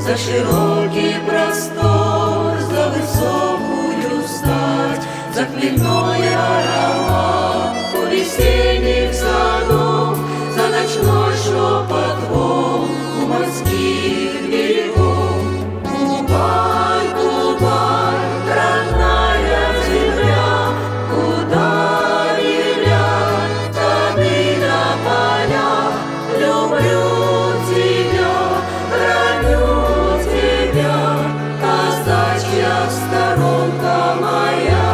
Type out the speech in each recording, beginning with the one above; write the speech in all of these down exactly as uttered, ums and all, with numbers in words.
за широкий простор, за высокую стать, за хмельной аромат у весенних садов, за ночной шепот волн у морских берегов. Кубань, Кубань, родная земля, куда не глянь, сады на полях, люблю тебя, храню тебя, казачья сторонка моя.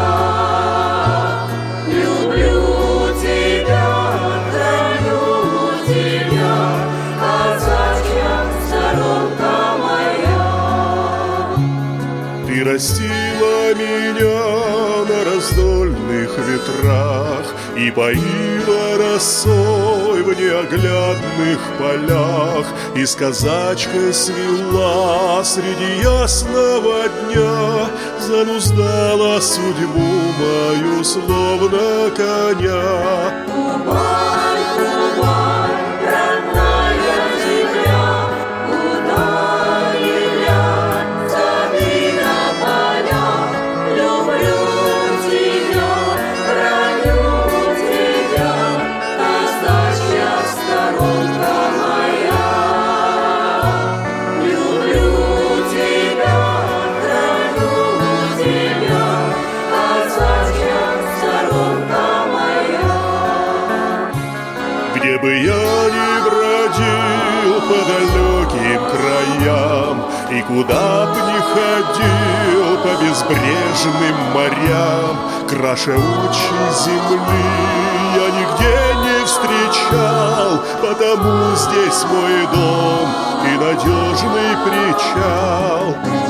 Люблю тебя, храню тебя, казачья сторонка моя. Ты растила меня на раздольных ветрах и поила росой в неоглядных полях, и с казачкой свела среди ясного дня, зануздала судьбу мою, словно коня. Кубань, Кубань, родная земля, куда ни глянь, сады на полях, люблю тебя, храню тебя, казачья сторонка моя. Люблю тебя, храню тебя, казачья сторонка моя. Где бы я ни бродил по далеким краям, и куда б ни ходил по безбрежным морям, краше очи земли я нигде не встречал, потому здесь мой дом и надежный причал.